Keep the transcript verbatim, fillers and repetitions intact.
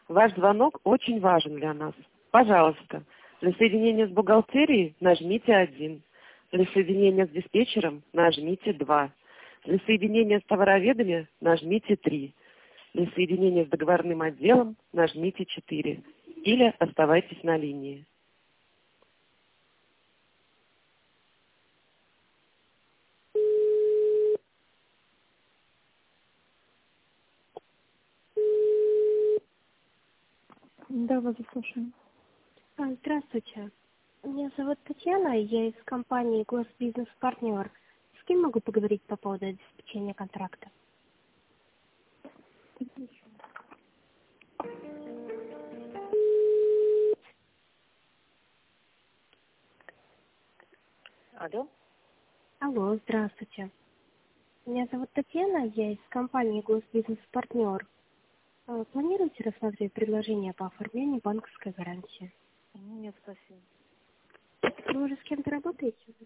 Ваш звонок очень важен для нас. Пожалуйста, для соединения с бухгалтерией нажмите один. Для соединения с диспетчером нажмите два. Для соединения с товароведами нажмите три. Для соединения с договорным отделом нажмите четыре. Или оставайтесь на линии. Да, вас слушаем. А, Здравствуйте. Меня зовут Татьяна, я из компании Госбизнес Партнер. С кем могу поговорить по поводу обеспечения контракта? Алло? Алло, здравствуйте. Меня зовут Татьяна, я из компании Госбизнес Партнер. А, Планируете рассмотреть предложение по оформлению банковской гарантии? Нет, спасибо. Вы уже с кем-то работаете?